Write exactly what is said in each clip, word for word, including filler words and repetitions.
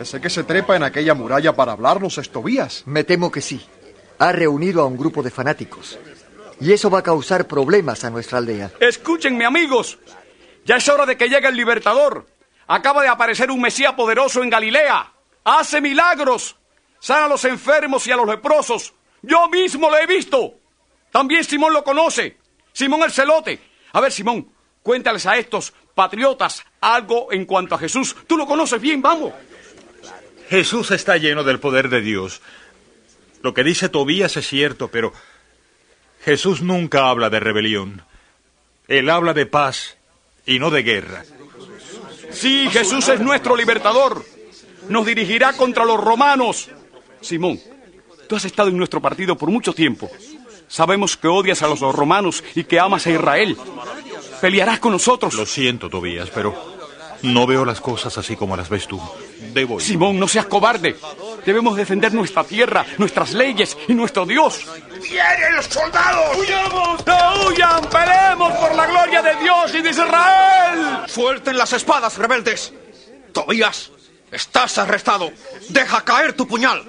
Ese que se trepa en aquella muralla para hablarnos es Tobías. Me temo que sí. Ha reunido a un grupo de fanáticos. Y eso va a causar problemas a nuestra aldea. Escúchenme, amigos. Ya es hora de que llegue el libertador. Acaba de aparecer un Mesías poderoso en Galilea. Hace milagros. Sana a los enfermos y a los leprosos. Yo mismo lo he visto. También Simón lo conoce. Simón el Celote. A ver, Simón, cuéntales a estos patriotas algo en cuanto a Jesús. Tú lo conoces bien, vamos. Jesús está lleno del poder de Dios. Lo que dice Tobías es cierto, pero Jesús nunca habla de rebelión. Él habla de paz y no de guerra. Sí, Jesús es nuestro libertador. Nos dirigirá contra los romanos. Simón, tú has estado en nuestro partido por mucho tiempo. Sabemos que odias a los romanos y que amas a Israel. ¿Pelearás con nosotros? Lo siento, Tobías, pero no veo las cosas así como las ves tú. Debo ir. Simón, no seas cobarde. Debemos defender nuestra tierra, nuestras leyes y nuestro Dios. ¡Vienen los soldados! ¡Huyamos! ¡No huyan! ¡Peleemos por la gloria de Dios y de Israel! ¡Suelten las espadas, rebeldes! Tobías, estás arrestado. Deja caer tu puñal.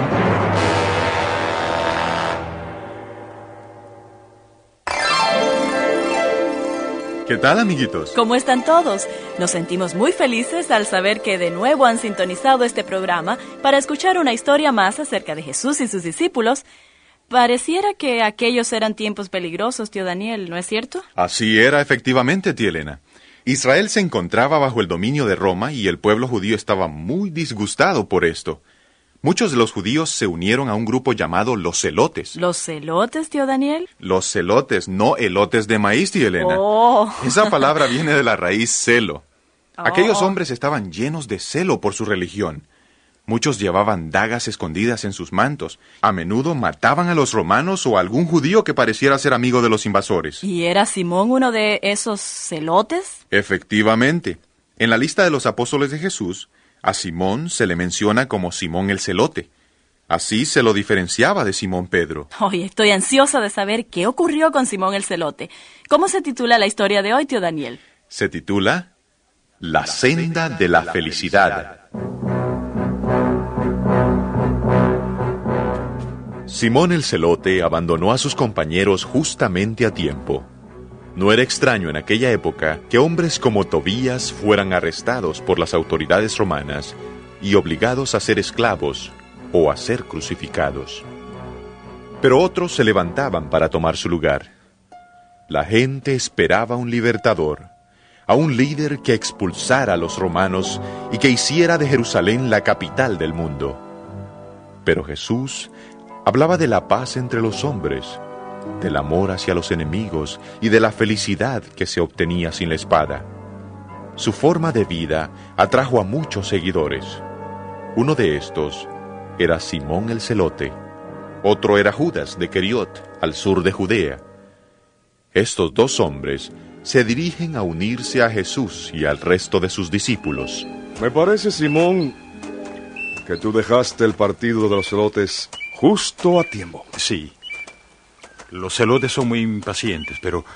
¿Qué tal, amiguitos? ¿Cómo están todos? Nos sentimos muy felices al saber que de nuevo han sintonizado este programa para escuchar una historia más acerca de Jesús y sus discípulos. Pareciera que aquellos eran tiempos peligrosos, tío Daniel, ¿no es cierto? Así era, efectivamente, tía Elena. Israel se encontraba bajo el dominio de Roma y el pueblo judío estaba muy disgustado por esto. Muchos de los judíos se unieron a un grupo llamado los celotes. ¿Los celotes, tío Daniel? Los celotes, no elotes de maíz, tía Elena. Oh. Esa palabra viene de la raíz celo. Oh. Aquellos hombres estaban llenos de celo por su religión. Muchos llevaban dagas escondidas en sus mantos. A menudo mataban a los romanos o a algún judío que pareciera ser amigo de los invasores. ¿Y era Simón uno de esos celotes? Efectivamente. En la lista de los apóstoles de Jesús, a Simón se le menciona como Simón el Celote. Así se lo diferenciaba de Simón Pedro. Hoy estoy ansiosa de saber qué ocurrió con Simón el Celote. ¿Cómo se titula la historia de hoy, tío Daniel? Se titula La senda de la felicidad. Simón el Celote abandonó a sus compañeros justamente a tiempo. No era extraño en aquella época que hombres como Tobías fueran arrestados por las autoridades romanas y obligados a ser esclavos o a ser crucificados. Pero otros se levantaban para tomar su lugar. La gente esperaba un libertador, a un líder que expulsara a los romanos y que hiciera de Jerusalén la capital del mundo. Pero Jesús hablaba de la paz entre los hombres, del amor hacia los enemigos y de la felicidad que se obtenía sin la espada. Su forma de vida atrajo a muchos seguidores. Uno de estos era Simón el Celote. Otro era Judas de Queriot, al sur de Judea. Estos dos hombres se dirigen a unirse a Jesús y al resto de sus discípulos. Me parece, Simón, que tú dejaste el partido de los celotes justo a tiempo. Sí. Los celotes son muy impacientes, pero...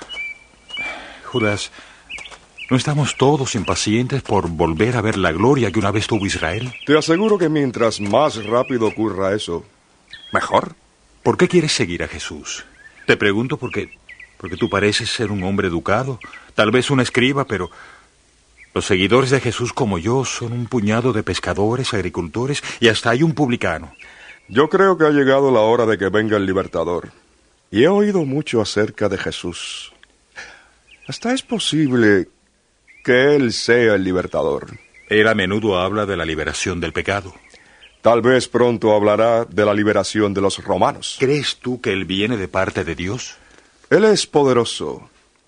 Judas, ¿no estamos todos impacientes por volver a ver la gloria que una vez tuvo Israel? Te aseguro que mientras más rápido ocurra eso, mejor. ¿Por qué quieres seguir a Jesús? Te pregunto porque... porque tú pareces ser un hombre educado, tal vez un escriba, pero... los seguidores de Jesús como yo son un puñado de pescadores, agricultores y hasta hay un publicano. Yo creo que ha llegado la hora de que venga el libertador. Y he oído mucho acerca de Jesús. Hasta es posible que Él sea el libertador. Él a menudo habla de la liberación del pecado. Tal vez pronto hablará de la liberación de los romanos. ¿Crees tú que Él viene de parte de Dios? Él es poderoso.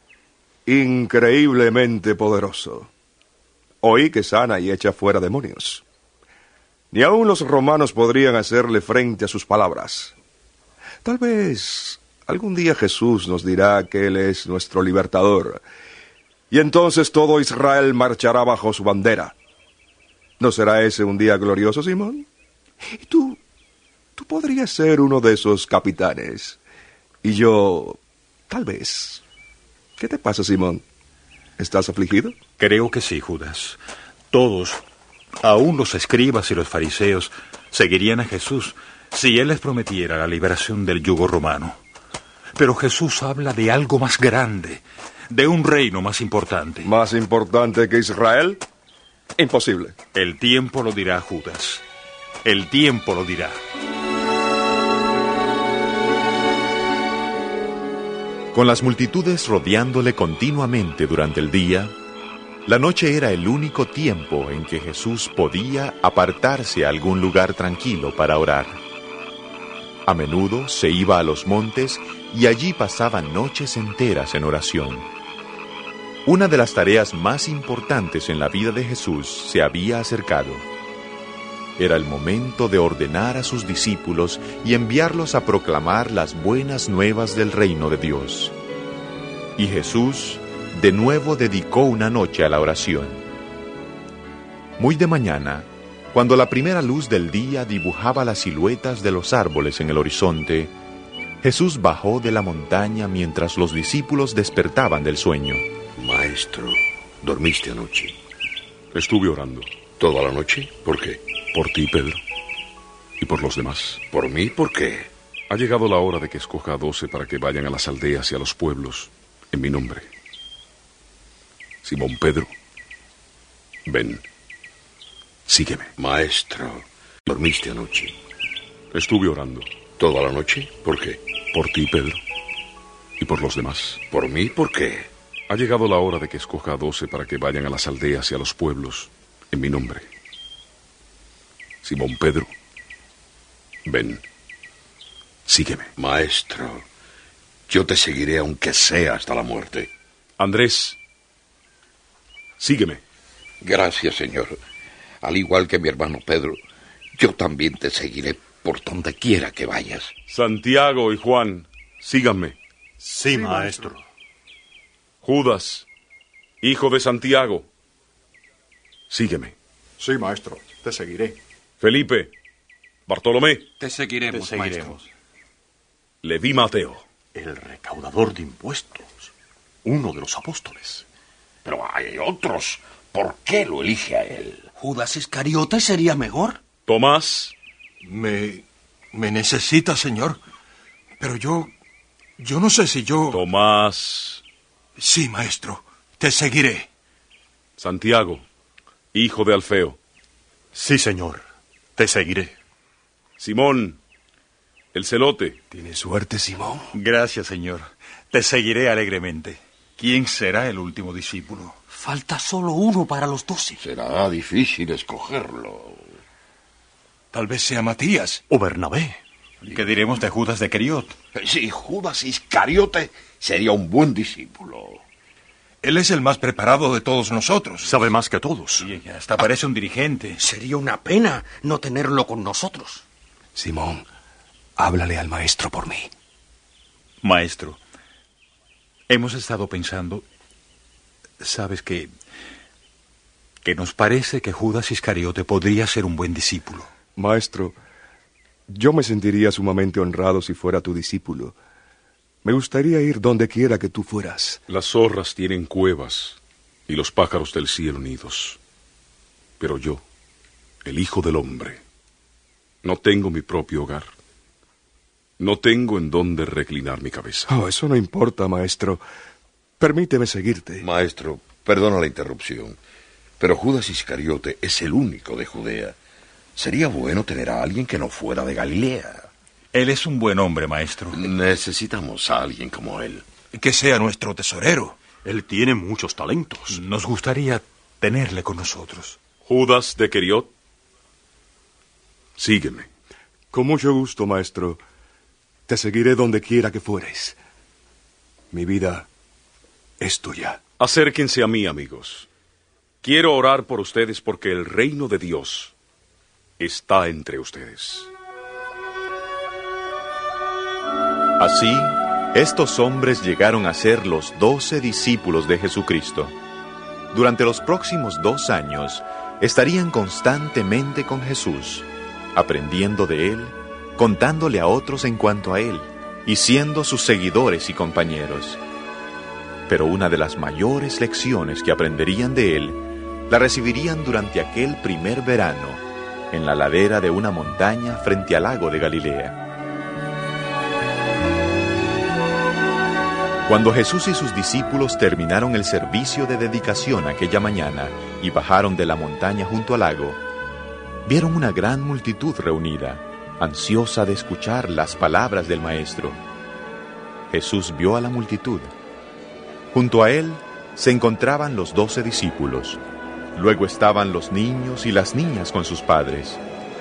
Increíblemente poderoso. Oí que sana y echa fuera demonios. Ni aun los romanos podrían hacerle frente a sus palabras. Tal vez algún día Jesús nos dirá que Él es nuestro libertador, y entonces todo Israel marchará bajo su bandera. ¿No será ese un día glorioso, Simón? Y tú, tú podrías ser uno de esos capitanes, y yo, tal vez. ¿Qué te pasa, Simón? ¿Estás afligido? Creo que sí, Judas. Todos, Aún los escribas y los fariseos seguirían a Jesús si él les prometiera la liberación del yugo romano. Pero Jesús habla de algo más grande, de un reino más importante. ¿Más importante que Israel? Imposible. El tiempo lo dirá, Judas. El tiempo lo dirá. Con las multitudes rodeándole continuamente durante el día, la noche era el único tiempo en que Jesús podía apartarse a algún lugar tranquilo para orar. A menudo se iba a los montes y allí pasaba noches enteras en oración. Una de las tareas más importantes en la vida de Jesús se había acercado. Era el momento de ordenar a sus discípulos y enviarlos a proclamar las buenas nuevas del reino de Dios. Y Jesús de nuevo dedicó una noche a la oración. Muy de mañana, cuando la primera luz del día dibujaba las siluetas de los árboles en el horizonte, Jesús bajó de la montaña mientras los discípulos despertaban del sueño. Maestro, ¿dormiste anoche? Estuve orando. ¿Toda la noche? ¿Por qué? Por ti, Pedro, y por los demás. ¿Por mí? ¿Por qué? Ha llegado la hora de que escoja a doce para que vayan a las aldeas y a los pueblos en mi nombre. Simón Pedro, ven, sígueme. Maestro, ¿dormiste anoche? Estuve orando. ¿Toda la noche? ¿Por qué? Por ti, Pedro, y por los demás. ¿Por mí? ¿Por qué? Ha llegado la hora de que escoja a doce para que vayan a las aldeas y a los pueblos en mi nombre. Simón Pedro, ven, sígueme. Maestro, yo te seguiré aunque sea hasta la muerte. Andrés, sígueme. Gracias, Señor. Al igual que mi hermano Pedro, yo también te seguiré por donde quiera que vayas. Santiago y Juan, síganme. Sí, maestro. Judas, hijo de Santiago, sígueme. Sí, maestro, te seguiré. Felipe, Bartolomé, Te seguiremos, Te seguiremos. maestro. Leví Mateo. El recaudador de impuestos, uno de los apóstoles. Pero hay otros. ¿Por qué lo elige a él? ¿Judas Iscariote sería mejor? Tomás, Me... me necesita, señor. Pero yo... yo no sé si yo... Tomás, Sí, maestro, te seguiré. Santiago, hijo de Alfeo. Sí, señor, te seguiré. Simón, el celote. ¿Tienes suerte, Simón? Gracias, Señor. Te seguiré alegremente. ¿Quién será el último discípulo? Falta solo uno para los doce. Será difícil escogerlo. Tal vez sea Matías o Bernabé. ¿Qué diremos de Judas de Queriot? Si Judas Iscariote sería un buen discípulo. Él es el más preparado de todos nosotros. Sabe más que todos. Y hasta parece un dirigente. Sería una pena no tenerlo con nosotros. Simón, háblale al maestro por mí. Maestro, hemos estado pensando... ¿Sabes qué? Que nos parece que Judas Iscariote podría ser un buen discípulo. Maestro, yo me sentiría sumamente honrado si fuera tu discípulo. Me gustaría ir donde quiera que tú fueras. Las zorras tienen cuevas y los pájaros del cielo nidos. Pero yo, el Hijo del Hombre, no tengo mi propio hogar. No tengo en dónde reclinar mi cabeza. Oh, eso no importa, maestro. Permíteme seguirte. Maestro, perdona la interrupción, pero Judas Iscariote es el único de Judea. Sería bueno tener a alguien que no fuera de Galilea. Él es un buen hombre, maestro. Necesitamos a alguien como él. Que sea nuestro tesorero. Él tiene muchos talentos. Nos gustaría tenerle con nosotros. Judas de Queriot, sígueme. Con mucho gusto, maestro. Te seguiré donde quiera que fueres. Mi vida es tuya. Acérquense a mí, amigos. Quiero orar por ustedes porque el reino de Dios está entre ustedes. Así, estos hombres llegaron a ser los doce discípulos de Jesucristo. Durante los próximos dos años, estarían constantemente con Jesús, aprendiendo de Él, contándole a otros en cuanto a Él, y siendo sus seguidores y compañeros. Pero una de las mayores lecciones que aprenderían de Él la recibirían durante aquel primer verano en la ladera de una montaña frente al lago de Galilea. Cuando Jesús y sus discípulos terminaron el servicio de dedicación aquella mañana y bajaron de la montaña junto al lago, vieron una gran multitud reunida, ansiosa de escuchar las palabras del Maestro. Jesús vio a la multitud. Junto a él se encontraban los doce discípulos. Luego estaban los niños y las niñas con sus padres.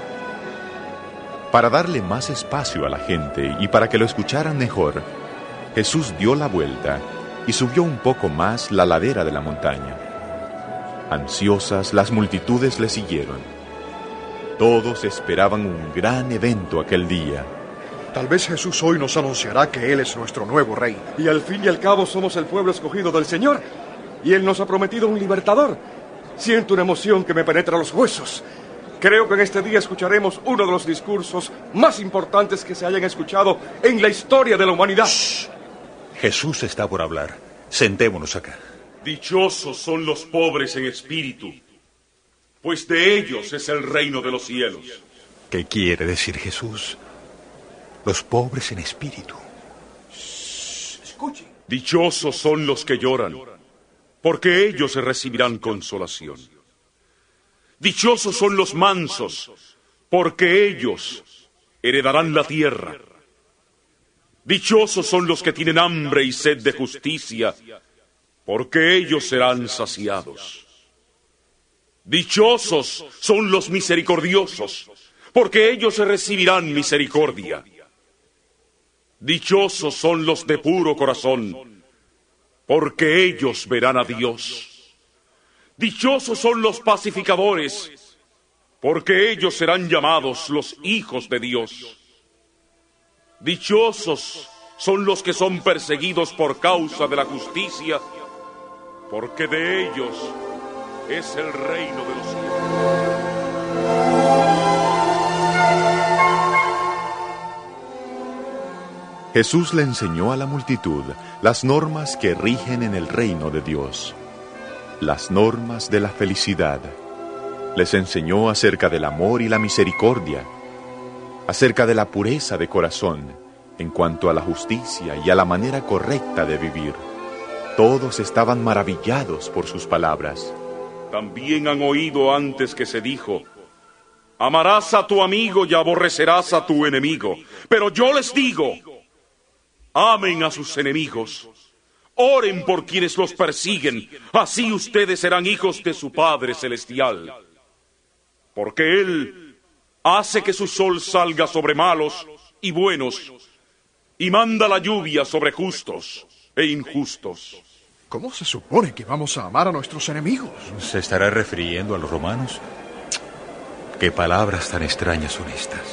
Para darle más espacio a la gente y para que lo escucharan mejor, Jesús dio la vuelta y subió un poco más la ladera de la montaña. Ansiosas, las multitudes le siguieron. Todos esperaban un gran evento aquel día. Tal vez Jesús hoy nos anunciará que Él es nuestro nuevo rey. Y al fin y al cabo somos el pueblo escogido del Señor. Y Él nos ha prometido un libertador. Siento una emoción que me penetra los huesos. Creo que en este día escucharemos uno de los discursos más importantes que se hayan escuchado en la historia de la humanidad. Shh. Jesús está por hablar. Sentémonos acá. Dichosos son los pobres en espíritu, pues de ellos es el reino de los cielos. ¿Qué quiere decir Jesús? Los pobres en espíritu. Shh, escuchen. Dichosos son los que lloran, porque ellos recibirán consolación. Dichosos son los mansos, porque ellos heredarán la tierra. Dichosos son los que tienen hambre y sed de justicia, porque ellos serán saciados. Dichosos son los misericordiosos, porque ellos recibirán misericordia. Dichosos son los de puro corazón, porque ellos verán a Dios. Dichosos son los pacificadores, porque ellos serán llamados los hijos de Dios. Dichosos son los que son perseguidos por causa de la justicia, porque de ellos es el reino de los cielos. Jesús le enseñó a la multitud las normas que rigen en el reino de Dios, las normas de la felicidad. Les enseñó acerca del amor y la misericordia, acerca de la pureza de corazón, en cuanto a la justicia y a la manera correcta de vivir. Todos estaban maravillados por sus palabras. También han oído antes que se dijo: amarás a tu amigo y aborrecerás a tu enemigo. Pero yo les digo: amen a sus enemigos, oren por quienes los persiguen, así ustedes serán hijos de su Padre Celestial. Porque Él hace que su sol salga sobre malos y buenos, y manda la lluvia sobre justos e injustos. ¿Cómo se supone que vamos a amar a nuestros enemigos? ¿Se estará refiriendo a los romanos? ¿Qué palabras tan extrañas son estas?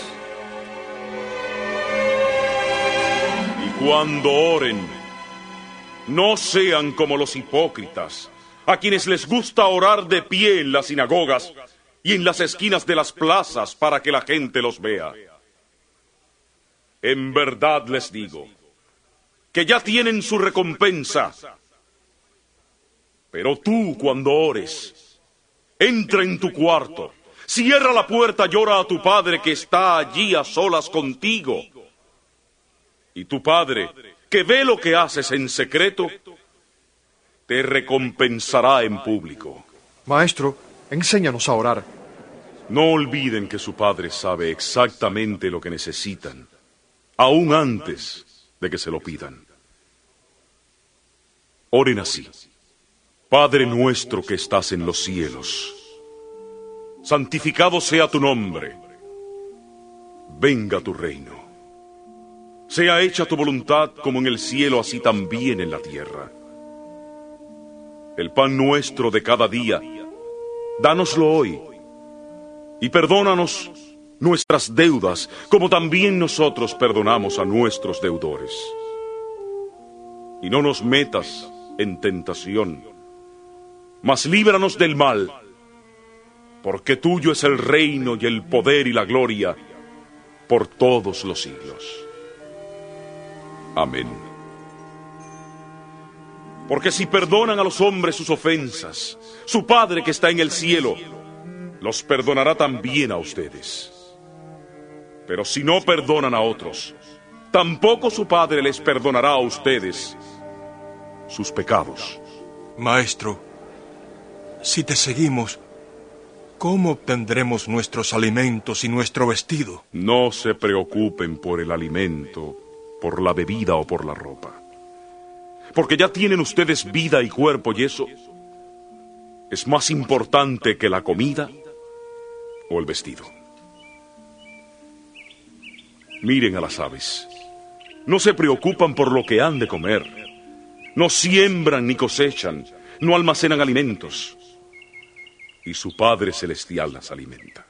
Y cuando oren, no sean como los hipócritas, a quienes les gusta orar de pie en las sinagogas y en las esquinas de las plazas para que la gente los vea. En verdad les digo que ya tienen su recompensa. Pero tú, cuando ores, entra en tu cuarto, cierra la puerta, llora a tu Padre que está allí a solas contigo. Y tu Padre, que ve lo que haces en secreto, te recompensará en público. Maestro, enséñanos a orar. No olviden que su Padre sabe exactamente lo que necesitan, aún antes de que se lo pidan. Oren así: Padre nuestro que estás en los cielos, santificado sea tu nombre. Venga tu reino. Sea hecha tu voluntad como en el cielo, así también en la tierra. El pan nuestro de cada día, dánoslo hoy. Y perdónanos nuestras deudas, como también nosotros perdonamos a nuestros deudores. Y no nos metas en tentación, mas líbranos del mal, porque tuyo es el reino y el poder y la gloria por todos los siglos. Amén. Porque si perdonan a los hombres sus ofensas, su Padre que está en el cielo los perdonará también a ustedes. Pero si no perdonan a otros, tampoco su Padre les perdonará a ustedes sus pecados. Maestro, si te seguimos, ¿cómo obtendremos nuestros alimentos y nuestro vestido? No se preocupen por el alimento, por la bebida o por la ropa. Porque ya tienen ustedes vida y cuerpo, y eso es más importante que la comida o el vestido. Miren a las aves. No se preocupan por lo que han de comer. No siembran ni cosechan, no almacenan alimentos. Y su Padre Celestial las alimenta.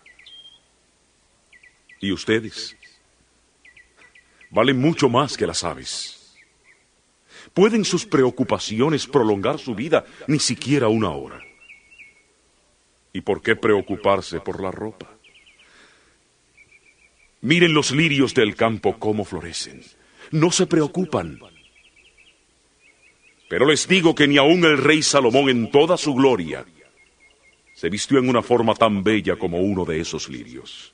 ¿Y ustedes? Valen mucho más que las aves. ¿Pueden sus preocupaciones prolongar su vida ni siquiera una hora? ¿Y por qué preocuparse por la ropa? Miren los lirios del campo cómo florecen. No se preocupan. Pero les digo que ni aun el rey Salomón en toda su gloria se vistió en una forma tan bella como uno de esos lirios.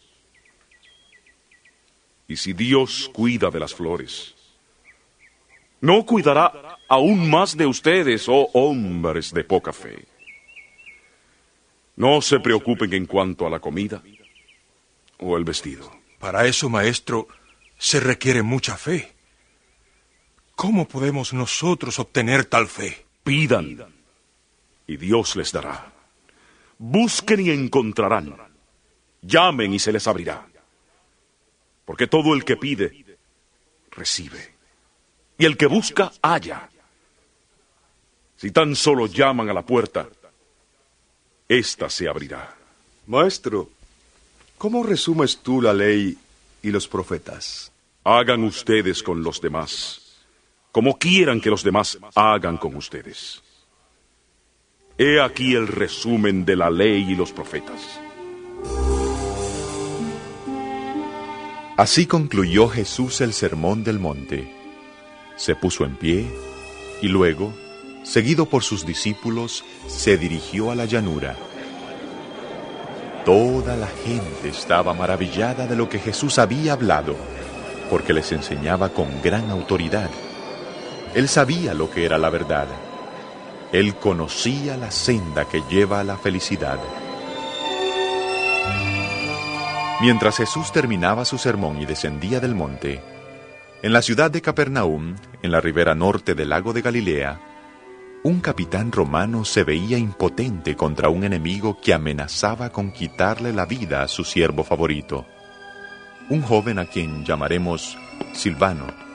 Y si Dios cuida de las flores, ¿no cuidará aún más de ustedes, oh hombres de poca fe? No se preocupen en cuanto a la comida o el vestido. Para eso, maestro, se requiere mucha fe. ¿Cómo podemos nosotros obtener tal fe? Pidan, y Dios les dará. Busquen y encontrarán. Llamen y se les abrirá. Porque todo el que pide, recibe. Y el que busca, halla. Si tan solo llaman a la puerta, ésta se abrirá. Maestro, ¿cómo resumes tú la ley y los profetas? Hagan ustedes con los demás como quieran que los demás hagan con ustedes. He aquí el resumen de la ley y los profetas. Así concluyó Jesús el sermón del monte. Se puso en pie y luego, seguido por sus discípulos, se dirigió a la llanura. Toda la gente estaba maravillada de lo que Jesús había hablado, porque les enseñaba con gran autoridad. Él sabía lo que era la verdad. Él conocía la senda que lleva a la felicidad. Mientras Jesús terminaba su sermón y descendía del monte, en la ciudad de Capernaum, en la ribera norte del lago de Galilea, un capitán romano se veía impotente contra un enemigo que amenazaba con quitarle la vida a su siervo favorito, un joven a quien llamaremos Silvano.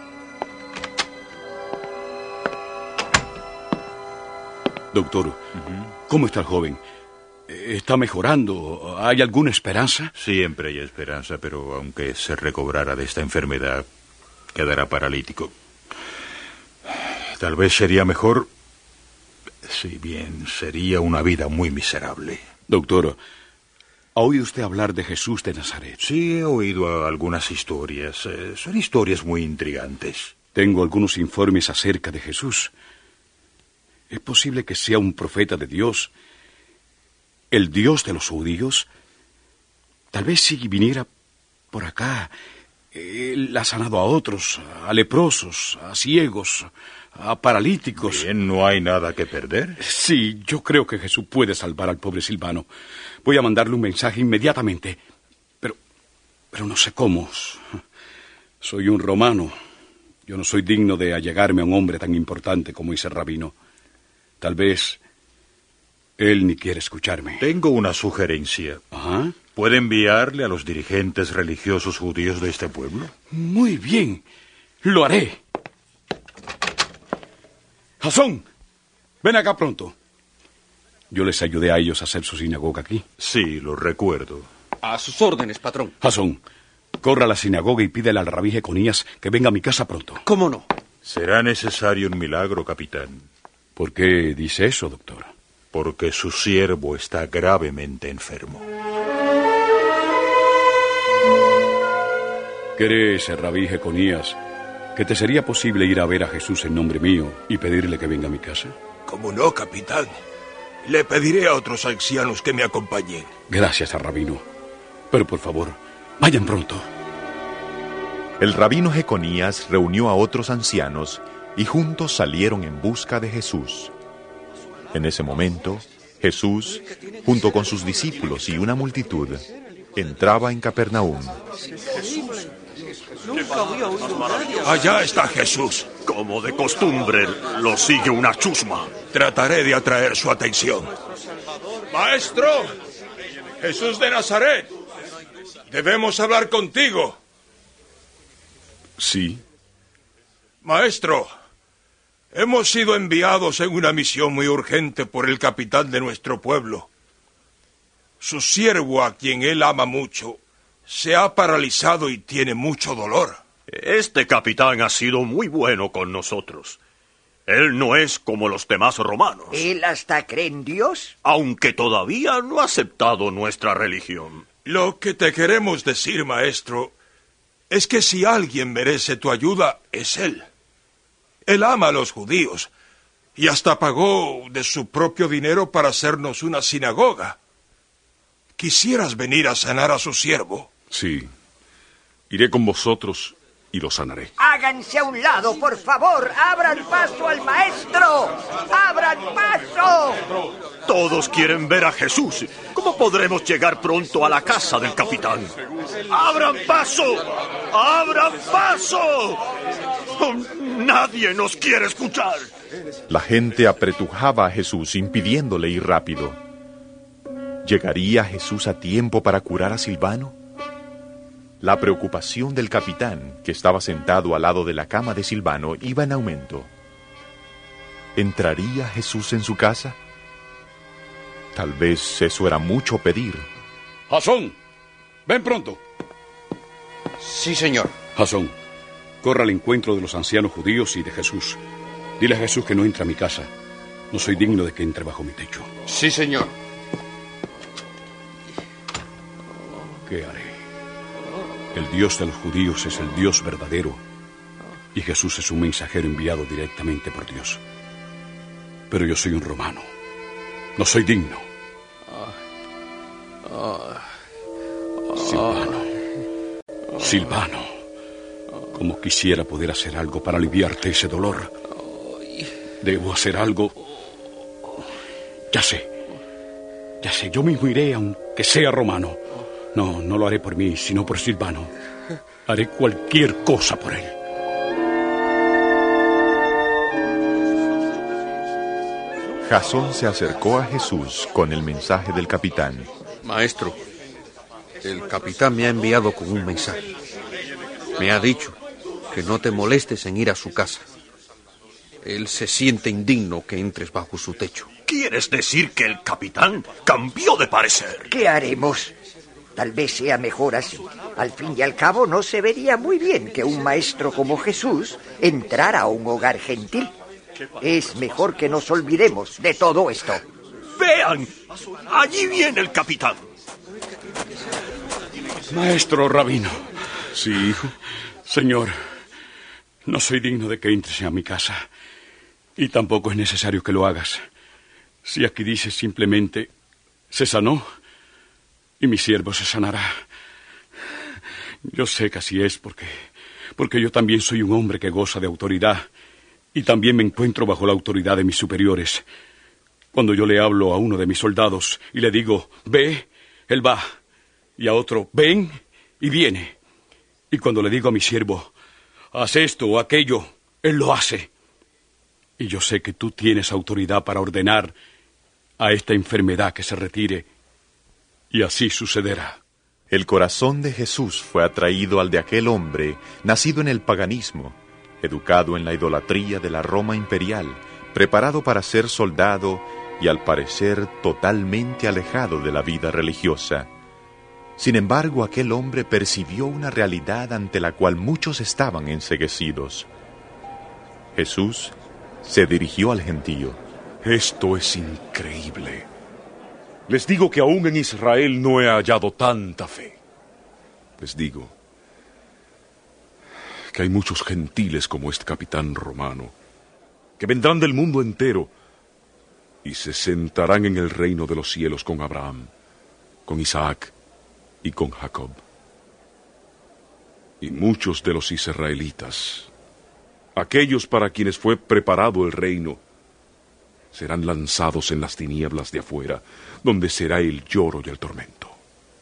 Doctor, uh-huh. ¿Cómo está el joven? ¿Está mejorando? ¿Hay alguna esperanza? Siempre hay esperanza, pero aunque se recobrara de esta enfermedad, quedará paralítico. Tal vez sería mejor... Si bien sería una vida muy miserable. Doctor, ¿ha oído usted hablar de Jesús de Nazaret? Sí, he oído algunas historias. Eh, son historias muy intrigantes. Tengo algunos informes acerca de Jesús. ¿Es posible que sea un profeta de Dios? ¿El Dios de los judíos? Tal vez si viniera por acá, él ha sanado a otros, a leprosos, a ciegos, a paralíticos. Bien, ¿no hay nada que perder? Sí, yo creo que Jesús puede salvar al pobre Silvano. Voy a mandarle un mensaje inmediatamente. Pero, pero no sé cómo. Soy un romano. Yo no soy digno de allegarme a un hombre tan importante como ese rabino. Tal vez él ni quiere escucharme. Tengo una sugerencia. Ajá. ¿Puede enviarle a los dirigentes religiosos judíos de este pueblo? Muy bien, lo haré. Jasón, ven acá pronto. Yo les ayudé a ellos a hacer su sinagoga aquí. Sí, lo recuerdo. A sus órdenes, patrón. Jasón, corra a la sinagoga y pídele al rabí Jeconías que venga a mi casa pronto. ¿Cómo no? Será necesario un milagro, capitán. ¿Por qué dice eso, doctor? Porque su siervo está gravemente enfermo. ¿Cree ese rabí Jeconías ¿Que te sería posible ir a ver a Jesús en nombre mío y pedirle que venga a mi casa? ¿Cómo no, capitán? Le pediré a otros ancianos que me acompañen. Gracias, rabino. Pero por favor, vayan pronto. El rabino Jeconías reunió a otros ancianos y juntos salieron en busca de Jesús. En ese momento, Jesús, junto con sus discípulos y una multitud, entraba en Capernaum. Allá está Jesús. Como de costumbre, lo sigue una chusma. Trataré de atraer su atención. Maestro, Jesús de Nazaret, debemos hablar contigo. Sí. Maestro, hemos sido enviados en una misión muy urgente por el capitán de nuestro pueblo. Su siervo, a quien él ama mucho, se ha paralizado y tiene mucho dolor. Este capitán ha sido muy bueno con nosotros. Él no es como los demás romanos. ¿Él hasta cree en Dios? Aunque todavía no ha aceptado nuestra religión. Lo que te queremos decir, maestro, es que si alguien merece tu ayuda, es él. Él ama a los judíos y hasta pagó de su propio dinero para hacernos una sinagoga. ¿Quisieras venir a sanar a su siervo? Sí. Iré con vosotros y lo sanaré. Háganse a un lado, por favor. Abran paso al maestro. Abran paso. Todos quieren ver a Jesús. ¿Cómo podremos llegar pronto a la casa del capitán? ¡Abran paso! ¡Abran paso! Oh, nadie nos quiere escuchar. La gente apretujaba a Jesús, impidiéndole ir rápido. ¿Llegaría Jesús a tiempo para curar a Silvano? La preocupación del capitán, que estaba sentado al lado de la cama de Silvano, iba en aumento. ¿Entraría Jesús en su casa? Tal vez eso era mucho pedir. Jasón, ven pronto. Sí, señor. Jasón, corra al encuentro de los ancianos judíos y de Jesús. Dile a Jesús que no entre a mi casa. No soy digno de que entre bajo mi techo. Sí, señor. ¿Qué haré? El Dios de los judíos es el Dios verdadero y Jesús es un mensajero enviado directamente por Dios. Pero yo soy un romano. No soy digno. Silvano. Silvano. Como quisiera poder hacer algo para aliviarte ese dolor. Debo hacer algo. Ya sé. Ya sé, yo mismo iré aunque sea romano. No, no lo haré por mí, sino por Silvano. Haré cualquier cosa por él. Jasón se acercó a Jesús con el mensaje del capitán. Maestro, el capitán me ha enviado con un mensaje. Me ha dicho que no te molestes en ir a su casa. Él se siente indigno que entres bajo su techo. ¿Quieres decir que el capitán cambió de parecer? ¿Qué haremos? Tal vez sea mejor así. Al fin y al cabo, no se vería muy bien que un maestro como Jesús entrara a un hogar gentil. Es mejor que nos olvidemos de todo esto. ¡Vean! Allí viene el capitán. Maestro rabino. Sí, hijo. Señor, no soy digno de que entres a mi casa. Y tampoco es necesario que lo hagas. Si aquí dice simplemente, se sanó, y mi siervo se sanará. Yo sé que así es porque, porque yo también soy un hombre que goza de autoridad y también me encuentro bajo la autoridad de mis superiores. Cuando yo le hablo a uno de mis soldados y le digo, ve, él va, y a otro, ven, y viene. Y cuando le digo a mi siervo, haz esto o aquello, él lo hace. Y yo sé que tú tienes autoridad para ordenar a esta enfermedad que se retire. Y así sucederá. El corazón de Jesús fue atraído al de aquel hombre, nacido en el paganismo, educado en la idolatría de la Roma imperial, preparado para ser soldado y al parecer totalmente alejado de la vida religiosa. Sin embargo, aquel hombre percibió una realidad ante la cual muchos estaban enceguecidos. Jesús se dirigió al gentío. Esto es increíble. Les digo que aún en Israel no he hallado tanta fe. Les digo que hay muchos gentiles como este capitán romano, que vendrán del mundo entero y se sentarán en el reino de los cielos con Abraham, con Isaac y con Jacob. Y muchos de los israelitas, aquellos para quienes fue preparado el reino, serán lanzados en las tinieblas de afuera, donde será el lloro y el tormento.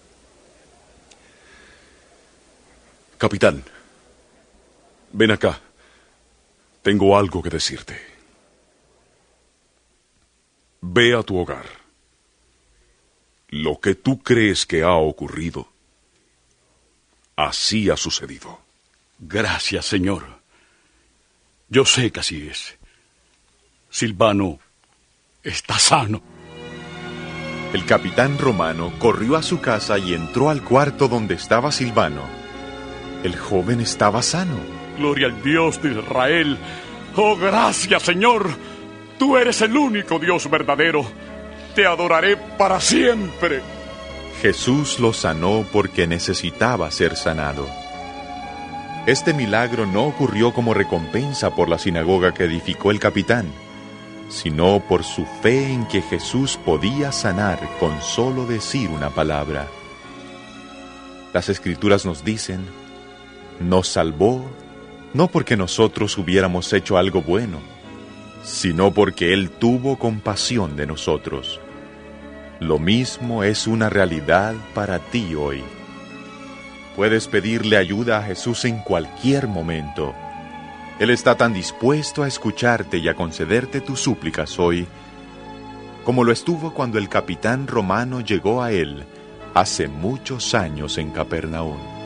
Capitán, ven acá. Tengo algo que decirte. Ve a tu hogar. Lo que tú crees que ha ocurrido, así ha sucedido. Gracias, Señor. Yo sé que así es. Silvano está sano. El capitán romano corrió a su casa y entró al cuarto donde estaba Silvano. El joven estaba sano. Gloria al Dios de Israel. Oh, gracias, Señor. Tú eres el único Dios verdadero. Te adoraré para siempre. Jesús lo sanó porque necesitaba ser sanado. Este milagro no ocurrió como recompensa por la sinagoga que edificó el capitán, sino por su fe en que Jesús podía sanar con solo decir una palabra. Las Escrituras nos dicen, nos salvó no porque nosotros hubiéramos hecho algo bueno, sino porque Él tuvo compasión de nosotros. Lo mismo es una realidad para ti hoy. Puedes pedirle ayuda a Jesús en cualquier momento. Él está tan dispuesto a escucharte y a concederte tus súplicas hoy, como lo estuvo cuando el capitán romano llegó a él hace muchos años en Capernaum.